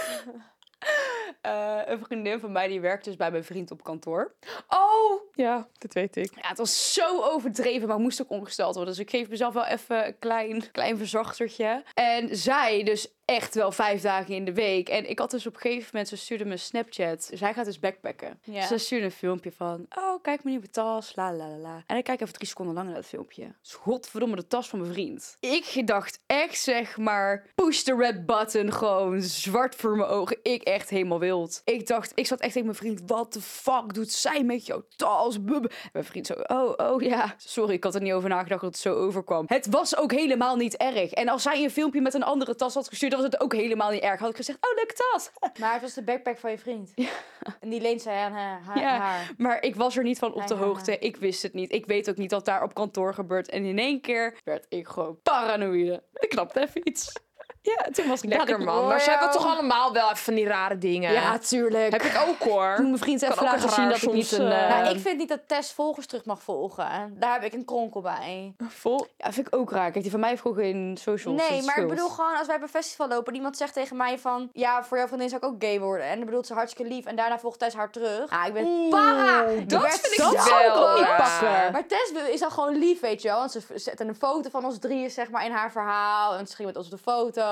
Eh, een vriendin van mij die werkt dus bij mijn vriend op kantoor. Oh! Ja, dat weet ik. Ja, het was zo overdreven, maar moest ook ongesteld worden. Dus ik geef mezelf wel even een klein, klein verzachtertje. En zij dus echt wel vijf dagen in de week. En ik had dus op een gegeven moment, ze stuurde me een Snapchat. Zij gaat dus backpacken. Ja. Dus ze stuurde een filmpje van, oh, kijk mijn nieuwe tas, la la la la. En ik kijk even drie seconden lang naar dat filmpje. Dus godverdomme de tas van mijn vriend. Ik dacht echt, zeg maar, push the red button, gewoon zwart voor mijn ogen. Ik echt helemaal wild. Ik dacht, ik zat echt tegen mijn vriend, what the fuck doet zij met jouw tas? Bub. En mijn vriend zo, oh, oh ja. Sorry, ik had er niet over nagedacht dat het zo overkwam. Het was ook helemaal niet erg. En als zij een filmpje met een andere tas had gestuurd, dan was het ook helemaal niet erg. Had ik gezegd, oh, leuke tas. Maar het was de backpack van je vriend. En die leent zij aan haar. haar, Ja, haar. maar ik was er niet van op de Ja, ja, ja. hoogte. Ik wist het niet. Ik weet ook niet wat daar op kantoor gebeurt. En in één keer werd ik gewoon paranoïde. Ik knapte even iets. Ja, toen was ik Lekker dadelijk, man. oh, Maar ze ja. hebben toch allemaal wel even van die rare dingen. Ja, tuurlijk. Heb ik ook hoor. Toen mijn vriend Kan even ook laten echt zien raar dat ik niet soms, een... eh, eh, Nou, ik vind niet dat Tess volgers terug mag volgen. Daar heb ik een kronkel bij. Vol. Ja, vind ik ook raar. Kijk, die van mij heeft gewoon geen socials. Nee, dat maar ik scheelt. bedoel gewoon, als wij op een festival lopen en iemand zegt tegen mij van, ja, voor jouw vriendin zou ik ook gay worden. En dan bedoelt ze hartstikke lief en daarna volgt Tess haar terug. Ah, ik ben Oeh, para! dat werd vind ik zo wel zou ik ook niet raar. pakken. Maar Tess is al gewoon lief, weet je wel. Want ze zette een foto van ons drieën, zeg maar, in haar verhaal. En ze ging met ons op de foto.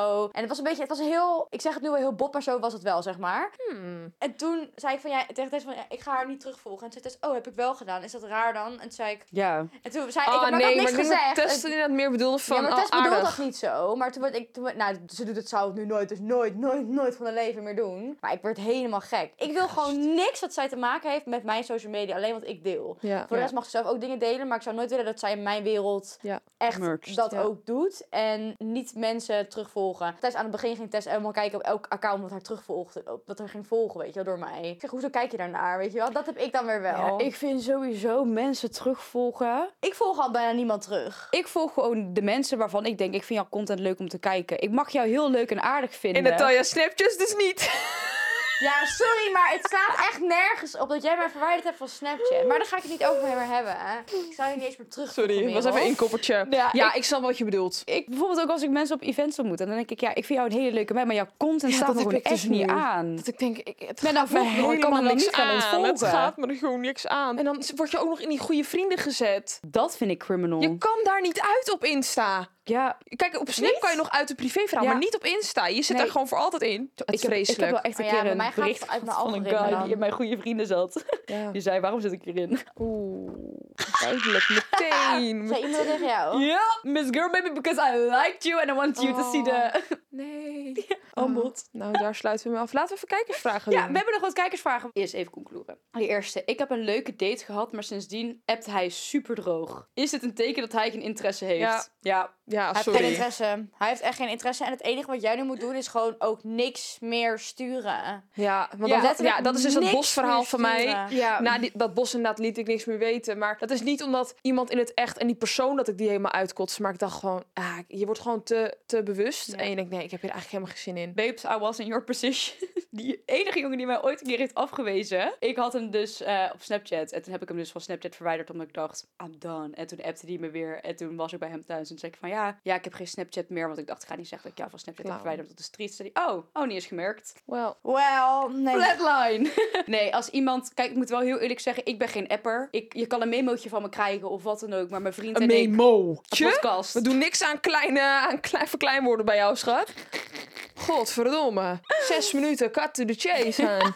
zo. En het was een beetje, het was heel, ik zeg het nu wel heel bot, maar zo was het wel, zeg maar. Hmm. En toen zei ik van, ja, tegen Tess van, ja, ik ga haar niet terugvolgen. En toen zei Tess, oh, heb ik wel gedaan. Is dat raar dan? En toen zei ik, Ja. en toen zei Oh, ik, maar nee, ik had niks maar ik denk gezegd. dat Tess En- inderdaad meer bedoelde van, ja, maar Tess oh, bedoelde aardig. dat niet zo. Maar toen werd ik, toen werd, nou, ze doet het, zou het nu nooit, dus nooit, nooit, nooit van haar leven meer doen. Maar ik werd helemaal gek. Ik wil gewoon niks wat zij te maken heeft met mijn social media. Alleen wat ik deel. Ja. Voor de rest mag ze zelf ook dingen delen. Maar ik zou nooit willen dat zij in mijn wereld Ja. echt Merged. dat Ja. ook doet. En niet mensen terugvolgen. Tess, aan het begin ging Tess helemaal kijken op elk account wat haar terugvolgde. Wat er ging volgen, weet je wel, door mij. Ik zeg, hoezo kijk je daarnaar, weet je wel? Dat heb ik dan weer wel. Ja, ik... ik vind sowieso mensen terugvolgen. ik volg al bijna niemand terug. Ik volg gewoon de mensen waarvan ik denk, ik vind jouw content leuk om te kijken. Ik mag jou heel leuk en aardig vinden. En Natalia Snapchat dus niet. Ja, sorry, maar het slaat echt nergens op dat jij mij verwijderd hebt van Snapchat. Maar daar ga ik het niet over meer hebben. Hè. Ik zou je niet eens meer terug. Sorry, het was even een koppertje. Ja, Ja, ik- ik snap wat je bedoelt. Ik, bijvoorbeeld ook als ik mensen op events ontmoet. En dan denk ik, ja, ik vind jou een hele leuke meid, maar jouw content Ja, staat dat er heb gewoon ik echt dus niet nu. aan. Dat ik denk, ik, het ben gaat daar me volgen, maar ik kan er helemaal niet niks gaan aan. ontvolgen. Het gaat me er gewoon niks aan. En dan word je ook nog in die goede vrienden gezet. Dat vind ik criminal. Je kan daar niet uit op Insta. Ja, Kijk, op Snap Niet? kan je nog uit de privéverhaal, Ja. maar niet op Insta. Je zit Nee. daar gewoon voor altijd in. Het ik is heb, ik vreselijk. heb wel echt een Maar ja, keer bij mij een gaat het bericht uit mijn van een algoritme guy dan. die in mijn goede vrienden zat. Ja. Die zei, waarom zit ik hierin? Oeh, duidelijk, meteen. Zei iemand dat tegen jou? Ja, Miss Girl Baby, because I liked you and I want you to see the... Nee. Aanbod. Nou, daar sluiten we mee af. Laten we even kijkersvragen Ja, doen. we hebben nog wat kijkersvragen. Eerst even concluderen. De eerste. Ik heb een leuke date gehad, maar sindsdien appt hij super droog. Is dit een teken dat hij geen interesse heeft? Ja. Ja. Ja, Hij heeft sorry. geen interesse. Hij heeft echt geen interesse. En het enige wat jij nu moet doen is gewoon ook niks meer sturen. Ja, want Ja, dat, letterlijk ja, dat is dus dat niks bosverhaal meer van mij. sturen. Ja. Na die, dat bos inderdaad liet ik niks meer weten. Maar dat is niet omdat iemand in het echt en die persoon dat ik die helemaal uitkotste. Maar ik dacht gewoon, ah, je wordt gewoon te, te bewust. Ja. En je denkt, nee, ik heb hier eigenlijk helemaal geen zin in. Babes, I was in your position. Die enige jongen die mij ooit een keer heeft afgewezen. Ik had hem dus eh, op Snapchat. En toen heb ik hem dus van Snapchat verwijderd. Omdat ik dacht, I'm done. En toen appte hij me weer. En toen was ik bij hem thuis. En toen zei ik van, ja, ja, ik heb geen Snapchat meer. Want ik dacht, ik ga niet zeggen dat ik jou van Snapchat heb Flauw. verwijderd. Want dat is triest. Zei hij, oh, oh, niet eens gemerkt. Well, Wel, nee. Flatline. Nee, als iemand... Kijk, ik moet wel heel eerlijk zeggen, ik ben geen apper. Ik, je kan een memootje van me krijgen of wat dan ook. Maar mijn vriend een en ik... memootje? Een podcast. We doen niks aan kleine aan klein verkleinwoorden bij jou, schat. Godverdomme. Zes minuten, cut to the chase, man.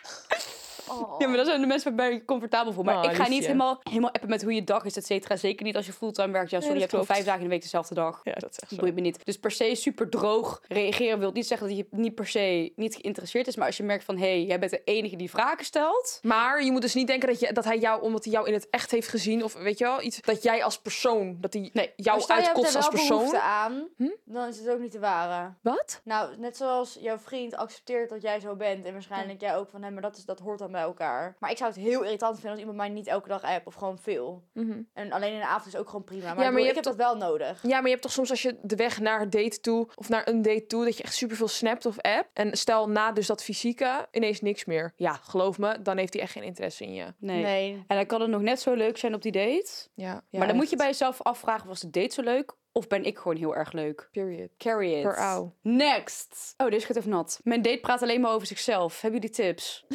Oh. Ja, maar daar zijn de mensen waar ik comfortabel voor. Maar Oh, ik ga niet liefje. helemaal, helemaal appen met hoe je dag is, et cetera. Zeker niet als je fulltime werkt. Ja, sorry, Nee, je dat hebt gewoon klopt. vijf dagen in de week dezelfde dag. Ja, dat is echt Dat zo. boeit me niet. Dus per se super droog reageren wil niet zeggen dat je niet per se niet geïnteresseerd is. Maar als je merkt van, hé, hey, jij bent de enige die vragen stelt. Maar je moet dus niet denken dat, je, dat hij jou, omdat hij jou in het echt heeft gezien, of weet je wel, iets dat jij als persoon, dat hij Nee, jou Maar stel je hebt uitkotst er als wel persoon. behoefte aan, Hm? dan is het ook niet te waren. Wat? Nou, net zoals jouw vriend accepteert dat jij zo bent. En waarschijnlijk jij ook van hem, maar dat, is, dat hoort dan bij elkaar. Maar ik zou het heel irritant vinden als iemand mij niet elke dag appt of gewoon veel. Mhm. En alleen in de avond is ook gewoon prima. Maar, maar ik, bedoel, je ik hebt heb dat wel nodig. Ja, maar je hebt toch soms als je de weg naar een date toe, of naar een date toe, dat je echt superveel snapt of app. En stel na dus dat fysieke, ineens niks meer. Ja, geloof me, dan heeft hij echt geen interesse in je. Nee. Nee. En dan kan het nog net zo leuk zijn op die date. Ja, maar dan moet je bij jezelf afvragen, was de date zo leuk? Of ben ik gewoon heel erg leuk? Period. Carry it. Per au. Next. Oh, deze gaat even nat. Mijn date praat alleen maar over zichzelf. Hebben jullie tips?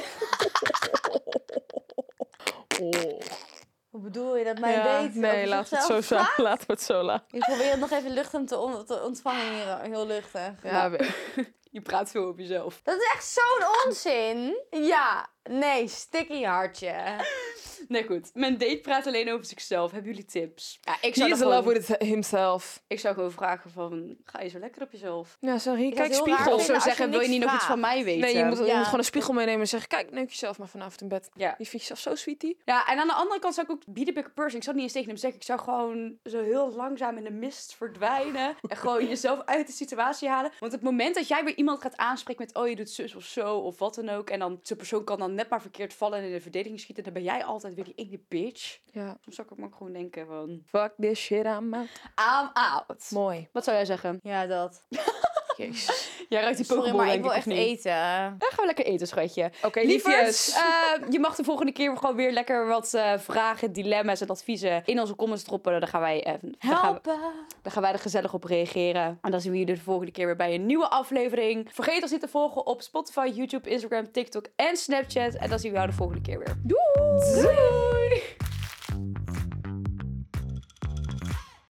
Oh. Hoe bedoel je dat mijn Ja, date? nee, over laat het zo zichzelf zijn. gaat? Laten we het zo laten. Ik probeer het nog even luchtig te, on- te ontvangen hier. Heel luchtig. Ja, Je praat veel over jezelf. Dat is echt zo'n onzin. Ja. Nee, sticky hartje. Nee, goed. Mijn date praat alleen over zichzelf. Hebben jullie tips? Ja, ik he zou, is dan in love gewoon, with himself. ik zou gewoon vragen van, ga je zo lekker op jezelf? Ja, sorry. Ik Kijk, zou het heel raar spiegel. Of zo vinden als je zeggen, wil je niks niet nog iets vraagt. van mij weten? Nee, je moet, je Ja. moet gewoon een spiegel meenemen en zeggen, kijk, neuk jezelf maar vanavond in bed. Ja. Je vindt jezelf zo sweetie. Ja, en aan de andere kant zou ik ook be the bigger person. Ik zou het niet eens tegen hem zeggen. Ik zou gewoon zo heel langzaam in de mist verdwijnen. En gewoon jezelf uit de situatie halen. Want het moment dat jij weer iemand gaat aanspreken met, oh, je doet zus of zo, of wat dan ook. En dan zo'n persoon kan dan net maar verkeerd vallen en in de verdediging schieten. Dan ben jij altijd weer die ene bitch. Ja. Soms zou ik ook maar gewoon denken van, Fuck this shit, I'm out. I'm out. Mooi. Wat zou jij zeggen? Ja, dat. Jezus. Jij ruikt die Sorry, pokeball, maar ik denk wil ik, echt of niet? eten. Ja, gaan we lekker eten, schatje. Oké, Lieverd, liefjes. eh, je mag de volgende keer gewoon weer lekker wat eh, vragen, dilemma's en adviezen in onze comments droppen. Dan gaan wij, eh, dan gaan, we- Helpen. dan gaan wij er gezellig op reageren. En dan zien we jullie de volgende keer weer bij een nieuwe aflevering. Vergeet ons niet te volgen op Spotify, YouTube, Instagram, TikTok en Snapchat. En dan zien we jou de volgende keer weer. Doei! Doei!